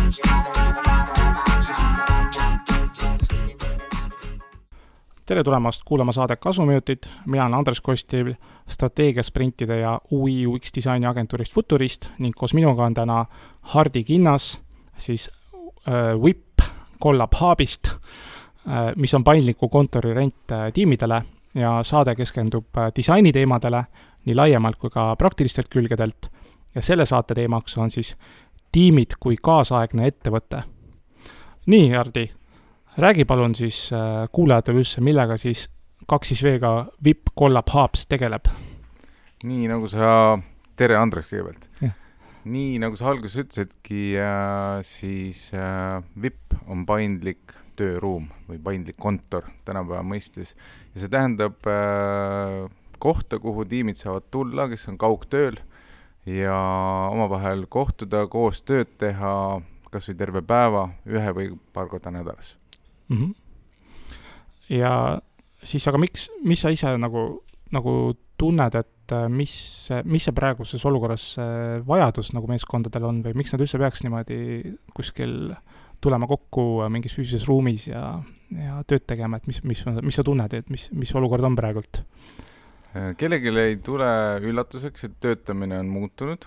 Tere tulemast kuulama saade Kasvuminutid. Mina olen Andres Kostiv, strateegiasprintide ja UI UX disaini agentuurist Futurist ning koos minuga on täna Hardi Kinnas, siis WIP Collab Hubist, mis on paindliku kontori rent tiimidele ja saade keskendub disaini teemadele nii laiemalt kui ka praktilistelt külgedelt ja selle saate teemaks on siis tiimid kui kaasaegne ettevõte. Nii, Hardi, räägi palun siis kuulajatele üldse, millega siis 2V-ga WIP Collab Hubs tegeleb. Nii nagu sa, tere Andres kõigepealt. Ja. Nii nagu sa alguses ütlesidki, siis WIP on paindlik tööruum või paindlik kontor tänapäeva mõistes. Ja see tähendab kohta, kuhu tiimid saavad tulla, kes on kaugtööl ja omavahel kohtuda, koos tööd teha, kas või terve päeva, ühe või paar korda nädalas. Ja siis, aga mis sa ise nagu tunned, et mis see praeguses olukorras vajadus nagu meeskondadel on või miks nad üldse peaks niimoodi kuskil tulema kokku mingis füüsilises ruumis ja tööd tegema, et mis sa tunned, et mis olukord on praegult? Kellelegi ei tule üllatuseks, et töötamine on muutunud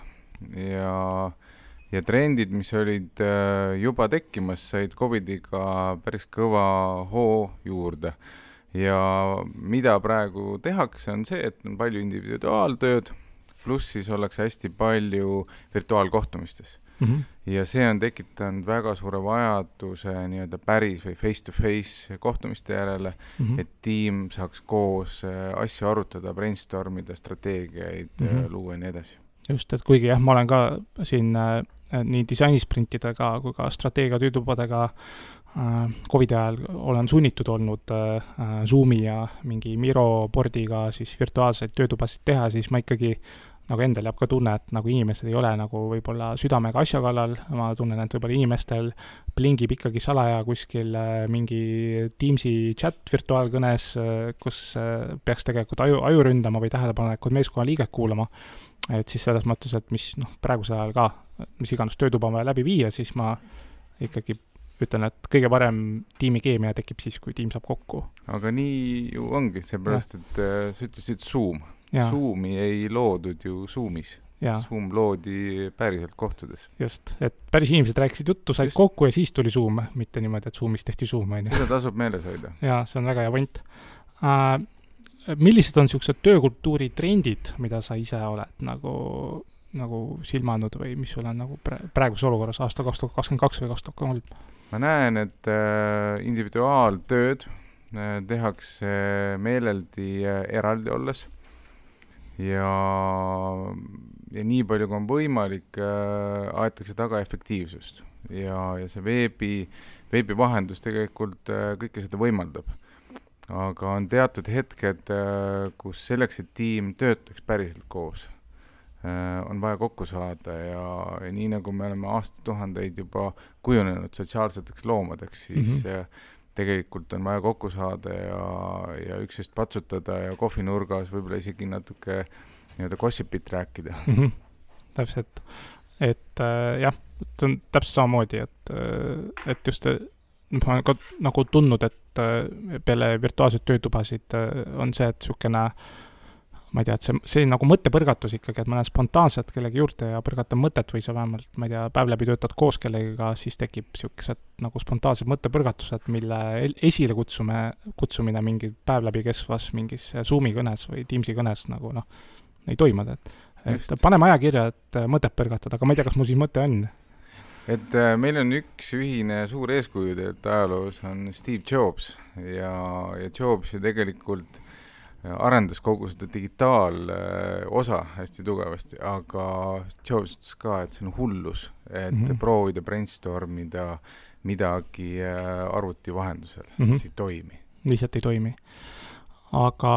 ja trendid, mis olid juba tekkimas, said COVIDiga päris kõva hoo juurde. Ja mida praegu tehakse, on see, et on palju individuaaltööd, pluss siis ollakse hästi palju virtuaalkohtumistes. Ja see on tekitanud väga suure vajaduse nii-öelda päris või face-to-face kohtumiste järele, et tiim saaks koos asju arutada, brainstormida, strateegiaid luua ja nii edasi. Just, et kuigi ma olen ka siin nii disainisprintidega kui ka strateegia töötubadega COVID ajal olen sunnitud olnud Zoomi ja mingi Miro boardiga siis virtuaalseid töötubasid teha, siis ma ikkagi nagu endal jääb ka tunne, et nagu inimesed ei ole nagu võib-olla südamega asja kallal, ma tunnen, et võib-olla inimestel plingib ikkagi salaja kuskil mingi Teamsi chat virtuaalkõnes, kus peaks tegelikult aju ründama või tähelepanekud meeskonna liiget kuulama. Et siis selles mõttes, et mis praegusel ajal ka, mis iganes töötuba on vaja läbi viia, siis ma ikkagi ütlen, et kõige parem tiimi keemia tekib siis, kui tiim saab kokku. Aga nii ju ongi, seepärast, et sa ütlesid Zoom. Zoomi ei loodud ju Zoomis. Zoom loodi päriselt kohtudes. Just, et päris inimesed rääkisid juttu, said kokku ja siis tuli Zoom, mitte niimoodi, et Zoomis tehti Zoom. Seda tasub meeles hoida. Ja, see on väga hea point. Millised on niisugused töökultuuri trendid, mida sa ise oled nagu silmanud või mis sul on nagu praeguses olukorras aasta 2022 või 2023? Ma näen, et individuaaltööd tehakse meeleldi eraldi olles ja nii palju kui on võimalik, aetakse taga efektiivsust ja see veebi vahendus tegelikult kõike seda võimaldab. Aga on teatud hetked, kus selleks, et tiim töötaks päriselt koos, on vaja kokku saada ja nii nagu me oleme aastatuhandeid juba kujunenud sotsiaalseteks loomadeks, siis tegelikult on vaja kokku saada ja üksteist patsutada ja kohvinurgas võib-olla isegi natuke nii-öelda gossipit rääkida. Täpselt. Et jah, see on täpselt samamoodi, et just ma olen ka nagu tundnud, et peale virtuaalseid töötubasid on see, et niisugune, ma ei tea, et see nagu mõttepõrgatus ikkagi, et ma näen spontaanselt kellegi juurde ja põrgatan mõtet või sa vähemalt, ma ei tea, päev läbi töötad koos kellegiga, siis tekib niisugused nagu spontaansed mõttepõrgatused, mille esile kutsumine mingi päev läbi kesvas mingis Zoomi kõnes või Teamsi kõnes nagu ei toimuda. Et paneme ajakirja, et mõtet põrgatada, aga ma ei tea, kas mul siis mõte on. Et meil on üks ühine suur eeskuju ajaloos on Steve Jobs ja Jobs ju tegelikult arendas kogu seda digitaalosa hästi tugevasti, aga Jobs ütles ka, et see on hullus, et proovida brainstormida midagi arvuti vahendusel, et see ei toimi. Lihtsalt ei toimi. Aga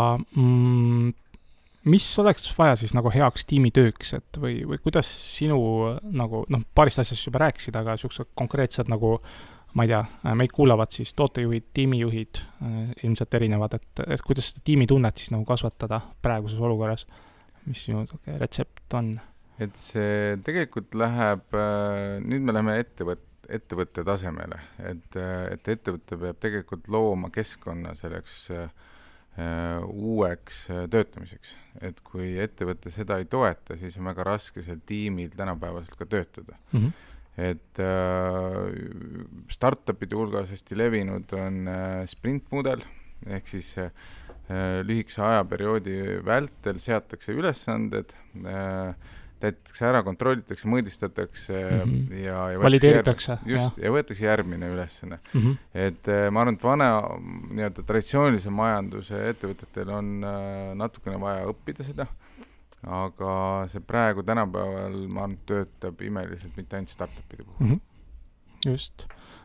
mis oleks vaja siis nagu heaks tiimitööks, et või kuidas sinu nagu, paarist asjast juba rääkisid, aga niisugused konkreetsed nagu, ma ei tea, meid kuulavad siis tootejuhid, tiimijuhid ilmselt erinevad, et kuidas seda tiimitunnet siis nagu kasvatada praeguses olukorras, mis sinu retsept on? Et see tegelikult läheb, nüüd me läheme ettevõtte tasemele, et ettevõte peab tegelikult looma keskkonna selleks uueks töötamiseks. Et kui ettevõte seda ei toeta, siis on väga raske seal tiimil tänapäevaselt ka töötada. Et startupide hulgas hästi levinud on sprintmudel, ehk siis lühikese ajaperioodi vältel seatakse ülesanded, täidetakse ära, kontrollitakse, mõõdistatakse ja valideeritakse. Ja võetakse järgmine ülesanne. Et ma arvan, et vana nii-öelda traditsioonilise majanduse ettevõtetel on natukene vaja õppida seda, aga see praegu tänapäeval, ma arvan, töötab imeliselt mitte ainult startupide puhul. Just.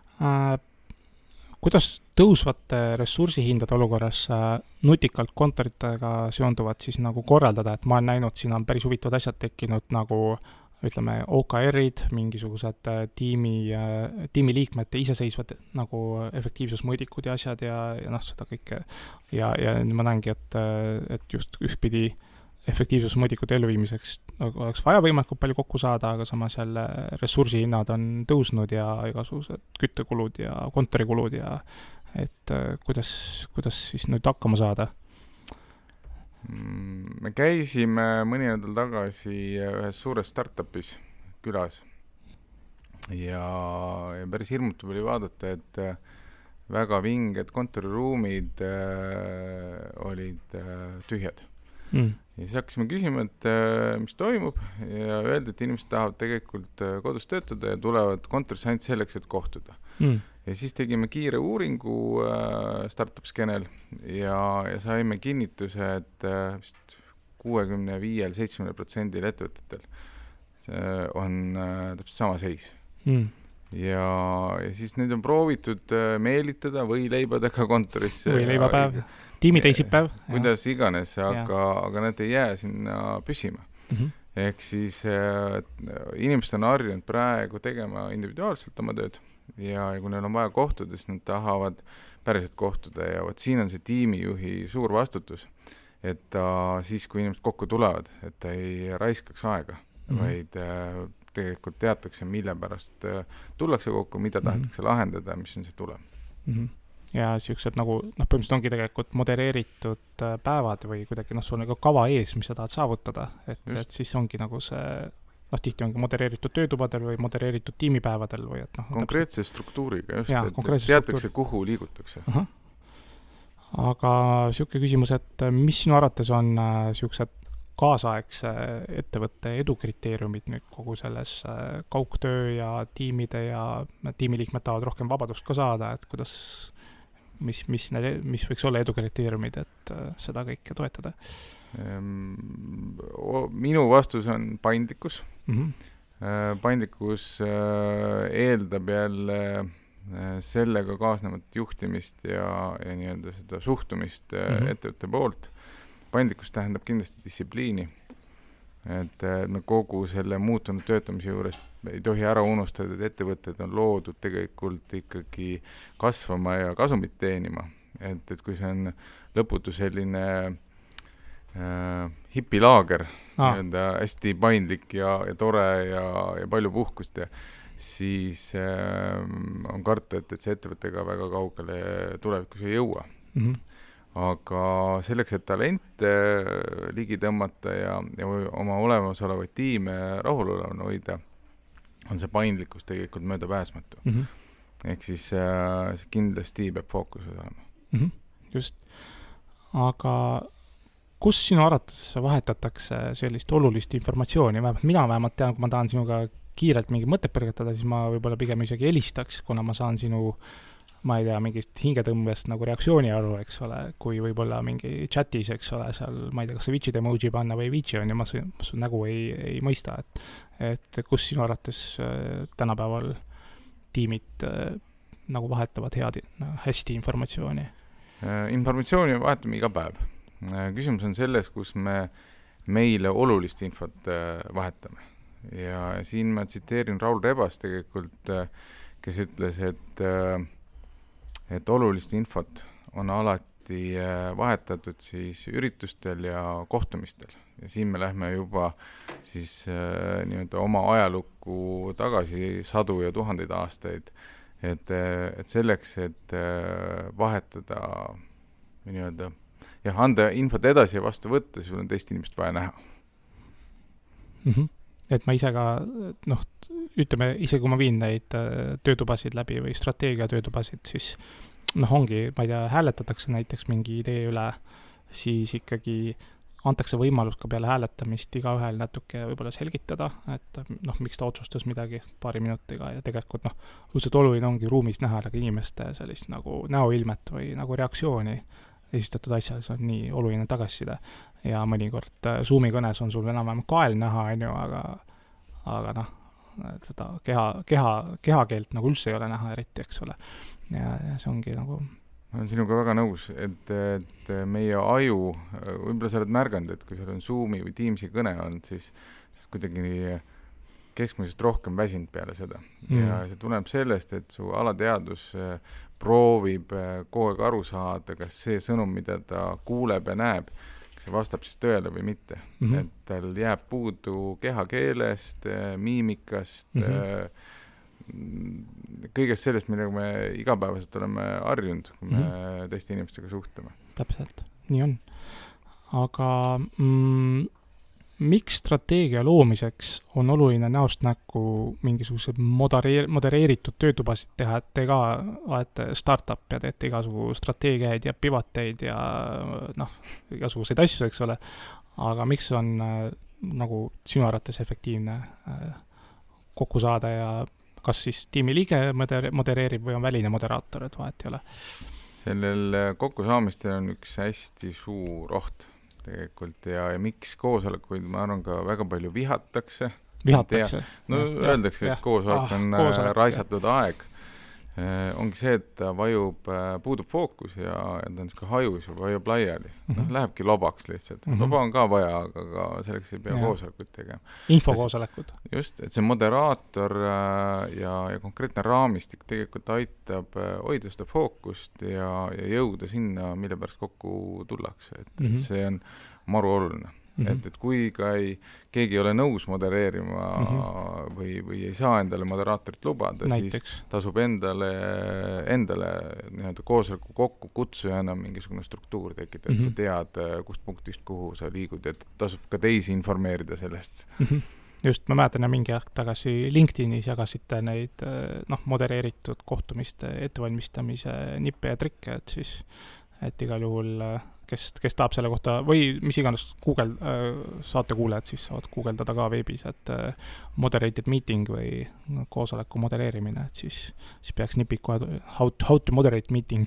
Kuidas tõusvate ressursihindade olukorras nutikalt kontoritega seonduvad siis nagu korraldada, et ma olen näinud, siin on päris huvitavad asjad tekkinud nagu ütleme OKR-id, mingisugused tiimi liikmete iseseisvad nagu efektiivsusmõõdikud ja asjad ja seda kõike. Ja ma näengi, et just ühtpidi efektiivsusmõõdikute elluviimiseks oleks vaja võimalikult palju kokku saada, aga samas jälle ressursihinnad on tõusnud ja igasugused küttekulud ja kontorikulud ja et kuidas siis nüüd hakkama saada? Me käisime mõni nädal tagasi ühes suures startupis külas ja päris hirmutav oli vaadata, et väga vinged kontoriruumid olid tühjad. Ja siis hakkasime küsima, et mis toimub ja öeldi, et inimesed tahavad tegelikult kodus töötada ja tulevad kontorisse ainult selleks, et kohtuda. Ja siis tegime kiire uuringu startup-skenel ja saime kinnituse, et 65-70% ettevõtetel see on täpselt sama seis. Ja siis neid on proovitud meelitada või leibadega kontorisse. Või leibapäev. Tiimi teisipäev. Kuidas iganes, aga nad ei jää sinna püsima. Ehk siis inimesed on harjunud praegu tegema individuaalselt oma tööd ja kui neil on vaja kohtuda, siis nad tahavad päriselt kohtuda ja siin on see tiimijuhi suur vastutus, et ta siis, kui inimesed kokku tulevad, et ta ei raiskaks aega, vaid tegelikult teatakse, mille pärast tullakse kokku, mida tahetakse lahendada, mis on see tulem. Ja siuksed nagu, põhimõtteliselt ongi tegelikult modereeritud päevad või kuidagi, sul on nagu kava ees, mis sa tahad saavutada, et siis ongi nagu see, tihti ongi modereeritud töötubadel või modereeritud tiimipäevadel või et konkreetse struktuuriga, just, et teatakse, kuhu liigutakse. Aga siuke küsimus, et mis sinu arvates on siuksed kaasaegse ettevõtte edukriteeriumid nüüd kogu selles kaugtöö ja tiimide ja tiimiliikmed tahavad rohkem vabadust ka saada, et kuidas mis võiks olla edukriteeriumid, et seda kõike toetada? Minu vastus on paindlikkus. Paindlikkus eeldab jälle sellega kaasnevat juhtimist ja nii-öelda seda suhtumist ettevõtte poolt. Paindlikkus tähendab kindlasti distsipliini. Et me kogu selle muutunud töötamise juures ei tohi ära unustada, et ettevõtted on loodud tegelikult ikkagi kasvama ja kasumit teenima. Et kui see on lõputu selline hipilaager, hästi paindlik ja tore ja palju puhkust, siis on karta, et see ettevõttega väga kaugele tulevikus ei jõua. Aga selleks, et talente ligi tõmmata ja oma olemasolevaid tiime rahulolevana hoida, on see paindlikkus tegelikult möödapääsmatu. Ehk siis see kindlasti peab fookuses olema. Just. Aga kus sinu arvates vahetatakse sellist olulist informatsiooni? Mina vähemalt tean, kui ma tahan sinuga kiirelt mingi mõtet põrgatada, siis ma võib-olla pigem isegi helistaks, kuna ma saan sinu ma ei tea, mingist hingetõmbest nagu reaktsiooni aru, eks ole, kui võib-olla mingi chatis, eks ole, seal, ma ei tea, kas see Vichid emoji panna või Vichi on ja ma su nägu ei mõista, et kus sinu arvates tänapäeval tiimid nagu vahetavad hästi informatsiooni? Informatsiooni vahetame iga päev. Küsimus on selles, kus me meile olulist infot vahetame. Ja siin ma tsiteerin Raul Rebas tegelikult, kes ütles, et olulist infot on alati meeleldi vahetatud siis üritustel ja kohtumistel. Ja siin me lähme juba siis nii-öelda oma ajalukku tagasi sadu ja tuhandeid aastaid, et selleks, et vahetada või nii-öelda anda infot edasi ja vastu võtta, siis on teist inimest vaja näha. Et ma ise ka, ütleme, ise kui ma viin neid töötubasid läbi või strateegia töötubasid, siis ongi, ma ei tea, hääletatakse näiteks mingi idee üle, siis ikkagi antakse võimalus ka peale hääletamist igaühel natuke võib-olla selgitada, et miks ta otsustas midagi paari minutiga ja tegelikult õudselt oluline ongi ruumis näha inimeste sellist nagu näoilmet või nagu reaktsiooni esitatud asjal, see on nii oluline tagasiside ja mõnikord Zoomi kõnes on sul enam-vähem kael näha, aga seda kehakeelt nagu üldse ei ole näha eriti, eks ole. Ja see ongi nagu... Ma olen sinuga väga nõus, et meie aju, võib-olla sa oled märganud, et kui seal on Zoomi või Teamsi kõne olnud, siis kuidagi keskmisest rohkem väsinud peale seda. Ja see tuleb sellest, et su alateadus proovib kogu aeg aru saada, kas see sõnum, mida ta kuuleb ja näeb, kas see vastab siis tõele või mitte. Et tal jääb puudu kehakeelest, miimikast, kõigest sellest, millega me igapäevaselt oleme harjunud, kui me teiste inimestega suhtleme. Täpselt, nii on. Aga miks strateegia loomiseks on oluline näost näkku mingisugused modereeritud töötubasid teha, et te ka olete startup ja teete igasugu strateegiaid ja pivoteid ja igasuguseid asju, eks ole, aga miks on nagu sinu arvates efektiivne kokku saada ja kas siis tiimi liige modereerib või on väline moderaator, et vahet ei ole? Sellel kokkusaamistel on üks hästi suur oht tegelikult ja miks koosolekuid, ma arvan, ka väga palju vihatakse. Öeldakse, et koosolek on raisatud aeg. Ongi see, et ta puudub fookus ja ta on hajus ja vajub laiali. Lähebki lobaks lihtsalt. Loba on ka vaja, aga selleks ei pea koosolekuid tegema. Infokoosolekud. Just, et see moderaator ja konkreetne raamistik tegelikult aitab hoida seda fookust ja jõuda sinna, mille pärast kokku tullakse. Et see on maru oluline. Et kui keegi ei ole nõus modereerima või ei saa endale moderaatorit lubada, siis tasub endale koosoleku kokku kutsujana mingisugune struktuur tekitada, et sa tead, kust punktist kuhu sa liigud, et tasub ka teisi informeerida sellest. Just, ma mäletan mingi aeg tagasi LinkedInis jagasite neid modereeritud kohtumiste ettevalmistamise nippe ja trikke, et siis igal juhul kes tahab selle kohta, või mis iganes saate kuulajad, siis saavad guugeldada ka veebis, et moderated meeting või koosoleku modereerimine, et siis peaks nipid kohe how to moderate meeting.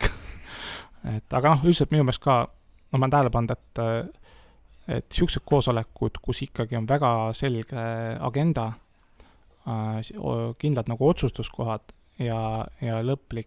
Aga üldiselt minu meelest ka, ma olen tähele pannud, et siuksed koosolekud, kus ikkagi on väga selge agenda, kindlad nagu otsustuskohad ja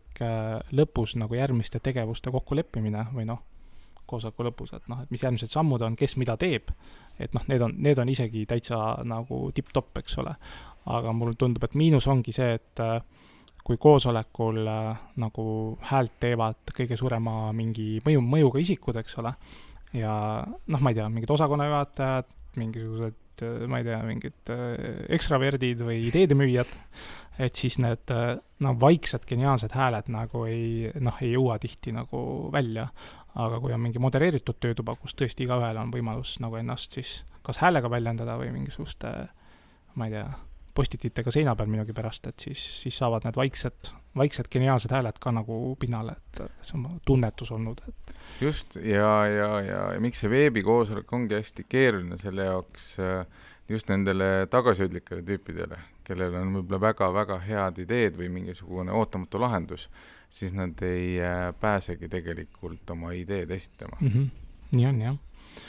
lõpus nagu järgmiste tegevuste kokkuleppimine või koosoleku lõpus, et mis järgmised sammud on, kes mida teeb, et need on isegi täitsa nagu tipp-topp, eks ole. Aga mul tundub, et miinus ongi see, et kui koosolekul nagu häält teevad kõige suurema mingi mõjuga isikud, eks ole, ja ma ei tea, mingid osakonnajuhatajad, mingisugused, ma ei tea, mingid ekstraverdid või ideedemüüjad, et siis need vaiksed geniaalsed hääled nagu ei jõua tihti nagu välja. Aga kui on mingi modereeritud töötuba, kus tõesti igaühel on võimalus nagu ennast siis kas häälega väljendada või mingisuguste, ma ei tea, postititega seina peal minugi pärast, et siis saavad need vaiksed geniaalsed hääled ka nagu pinnale, et see on tunnetus olnud. Just, ja miks see veebikoosolek ongi hästi keeruline selle jaoks just nendele tagasihoidlikele tüüpidele, kellel on võib-olla väga-väga head ideed või mingisugune ootamatu lahendus, siis nad ei pääsegi tegelikult oma ideed esitama. Nii on, jah.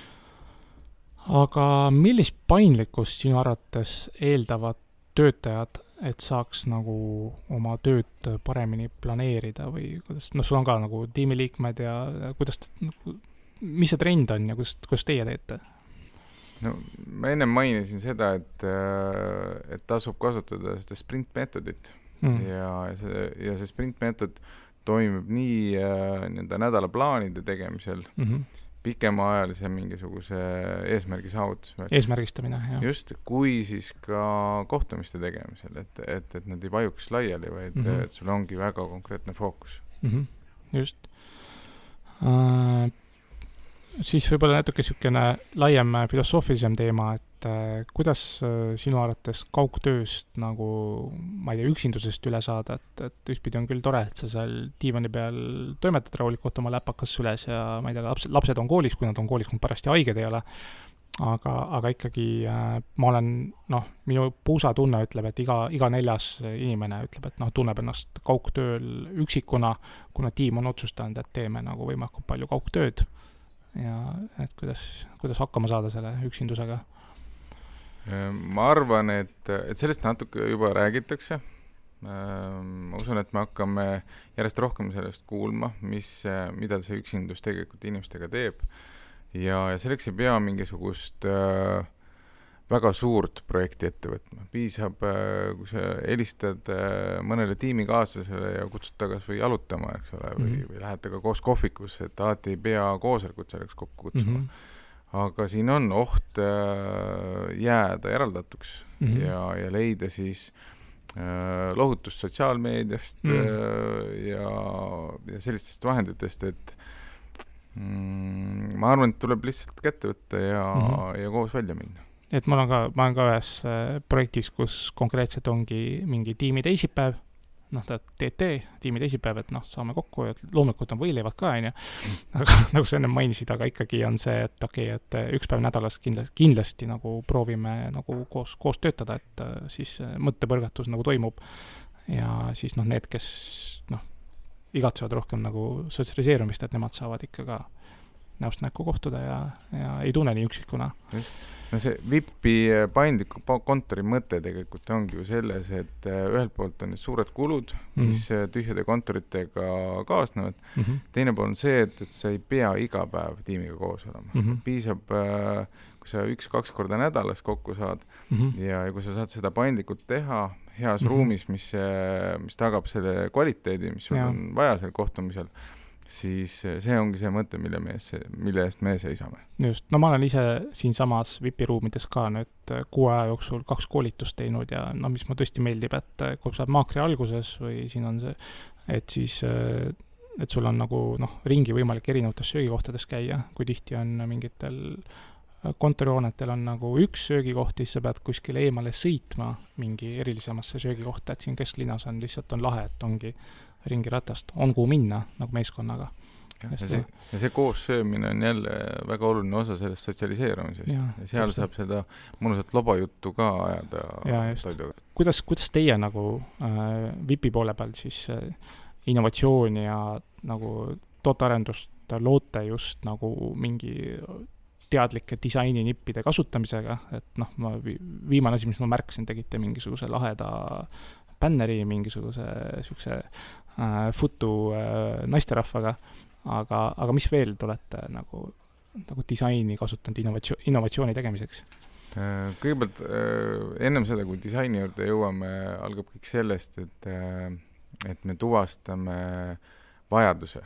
Aga millist paindlikkust sinu arvates eeldavad töötajad, et saaks nagu oma tööd paremini planeerida või kuidas, sul on ka nagu tiimiliikmed ja kuidas, mis see trend on ja kuidas teie teete? No, ma enne mainisin seda, et tasub kasutada seda sprint-meetodit ja see sprint-meetod toimib nii nende nädalaplaanide tegemisel, pikemaajalise mingisuguse eesmärgi saavutusel. Eesmärgistamine, jah. Just, kui siis ka kohtumiste tegemisel, et nad ei vajuks laiali, vaid et sul ongi väga konkreetne fookus. Just. Siis võib-olla natuke niisugune laiem filosoofilisem teema, et kuidas sinu arvates kaugtööst nagu, ma ei tea, üksindusest üle saada, et ühtpidi on küll tore, et sa seal diivani peal toimetad rahulikult oma läpakas süles ja ma ei tea, lapsed on koolis, kui nad on koolis, kui parasti haiged ei ole, aga ikkagi ma olen, minu puusatunne ütleb, et iga 4. inimene ütleb, et tunneb ennast kaugtööl üksikuna, kuna tiim on otsustanud, et teeme nagu võimalikult palju kaugtööd ja et kuidas hakkama saada selle üksindusega? Ma arvan, et sellest natuke juba räägitakse. Ma usun, et me hakkame järjest rohkem sellest kuulma, mida see üksindus tegelikult inimestega teeb. Ja selleks ei pea mingisugust väga suurt projekti ette võtma. Piisab, kui sa helistad mõnele tiimikaaslasele ja kutsud ta kas või jalutama, eks ole, või lähete ka koos kohvikusse, et alati ei pea koosolekut selleks kokku kutsuma. Aga siin on oht jääda eraldatuks ja leida siis lohutust sotsiaalmeediast ja sellistest vahenditest, et ma arvan, et tuleb lihtsalt kätte võtta ja koos välja minna. Et ma olen ka ühes projektis, kus konkreetselt ongi mingi tiimi teisipäev, tiimi teisipäev, et saame kokku ja loomulikult on võileivad ka, aga nagu sa enne mainisid, aga ikkagi on see, et et üks päev nädalas kindlasti nagu proovime nagu koos töötada, et siis mõttepõrgatus nagu toimub ja siis need, kes igatsevad rohkem nagu sotsialiseerumist, et nemad saavad ikka ka näost näkku kohtuda ja ei tunne nii üksikuna. No see VIP-i paindliku kontori mõte tegelikult ongi ju selles, et ühelt poolt on need suured kulud, mis tühjade kontoritega kaasnevad. Teine pool on see, et sa ei pea iga päev tiimiga koos olema. Piisab, kui sa 1-2 korda nädalas kokku saad ja kui sa saad seda paindlikult teha heas ruumis, mis tagab selle kvaliteedi, mis sul on vaja seal kohtumisel, siis see ongi see mõte, mille eest me seisame. Just, ma olen ise siin samas VIP-ruumides ka nüüd 6 aja jooksul 2 koolitust teinud ja mis ma tõesti meeldib, et kui saab maakri alguses või siin on see, et siis et sul on nagu ringi võimalik erinevates söögikohtades käia, kui tihti on mingitel kontorihoonetel on nagu üks söögikoht, siis sa pead kuskile eemale sõitma mingi erilisemasse söögikohta, et siin kesklinnas on lihtsalt lahe, et ongi ringiratast, on kuhu minna nagu meeskonnaga. Ja see koos söömine on jälle väga oluline osa sellest sotsialiseerumisest. Ja seal saab seda mõnusat lobajuttu ka ajada. Kuidas teie nagu VIP-i poole peal siis innovatsiooni ja nagu tootearendust loote just nagu mingi teadlike disaininippide kasutamisega, et ma viimane asi, mis ma märkasin, tegite mingisuguse laheda bänneri, mingisuguse sükse futu naisterahvaga, aga mis veel te olete nagu disaini kasutanud innovatsiooni tegemiseks? Kõigepealt ennem seda, kui disaini juurde jõuame, algab kõik sellest, et me tuvastame vajaduse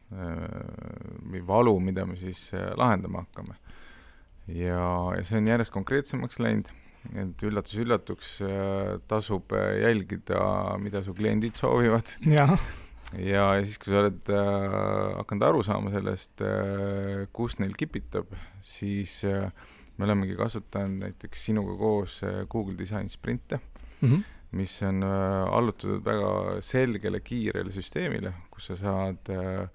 või valu, mida me siis lahendama hakkame. Ja see on järjest konkreetsemaks läinud, et üllatuks tasub jälgida, mida su kliendid soovivad. Ja siis, kui sa oled hakanud aru saama sellest, kus neil kipitab, siis me olemegi kasutanud näiteks sinuga koos Google Design Sprinte, mis on allutatud väga selgele, kiirele süsteemile, kus sa saad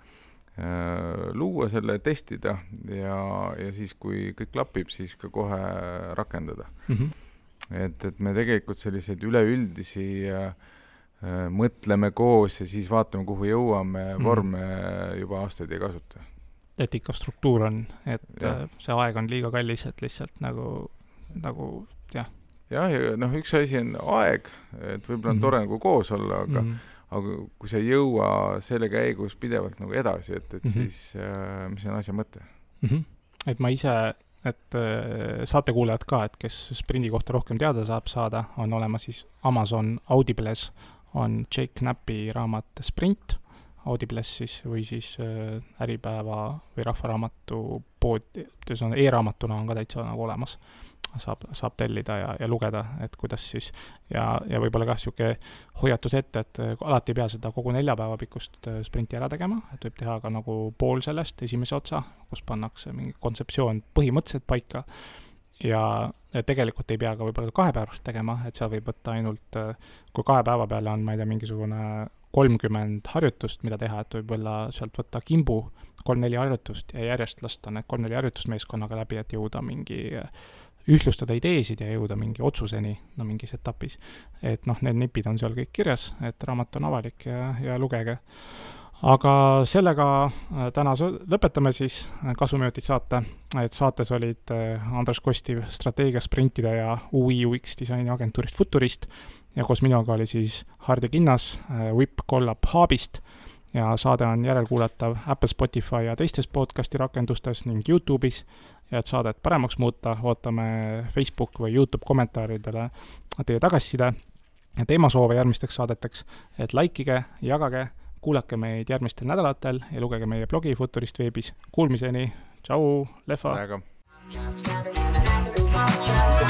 luua selle, testida ja siis, kui kõik klapib, siis ka kohe rakendada. Et me tegelikult selliseid üleüldisi mõtleme koos ja siis vaatame, kuhu jõuame, vorme juba aastaid ei kasuta. Et ikka struktuur on, et see aeg on liiga kallis, et lihtsalt nagu jah. Ja üks asi on aeg, et võib-olla on tore nagu koos olla, aga kui sa ei jõua selle käigus pidevalt nagu edasi, et siis mis on asja mõte? Et ma ise, et saatekuulajad ka, et kes Sprindi kohta rohkem teada saab saada, on olema siis Amazon Audibles, on Jake Knappi raamat Sprint, Audibles siis või siis Äripäeva või Rahvaraamatu pood, e-raamatuna on ka täitsa nagu olemas. Saab tellida ja lugeda, et kuidas siis ja võib-olla ka siuke hoiatus ette, et alati ei pea seda kogu 4 päeva pikkust sprinti ära tegema, et võib teha ka nagu pool sellest esimese otsa, kus pannakse mingi kontseptsioon põhimõtteliselt paika ja tegelikult ei pea ka võib-olla 2 päevast tegema, et seal võib võtta ainult, kui 2 päeva peale on, ma ei tea, mingisugune 30 harjutust, mida teha, et võib-olla sealt võtta kimbu 3-4 harjutust ja järjest lasta need 3-4 harjutust meeskonnaga läbi, et jõuda mingi ühtlustada ideesid ja jõuda mingi otsuseni, no mingis etapis. Et noh, need nipid on seal kõik kirjas, et raamat on avalik ja lugege. Aga sellega täna lõpetame siis Kasvuminutid saate, et saates olid Andres Kostiv strateegiasprintide ja UI UX disaini agentuurist Futurist ja koos minuga oli siis Hardi Kinnas Whip Collab Hubist ja saade on järelkuulatav Apple, Spotify ja teistes podcasti rakendustes ning YouTube'is ja et saadet paremaks muuta, ootame Facebook või YouTube kommentaaridele teie tagasiside ja teemasoove järgmisteks saadeteks, et likeige, jagage, kuulake meid järgmistel nädalatel ja lugege meie blogi Futurist veebis. Kuulmiseni, tšau, lehva!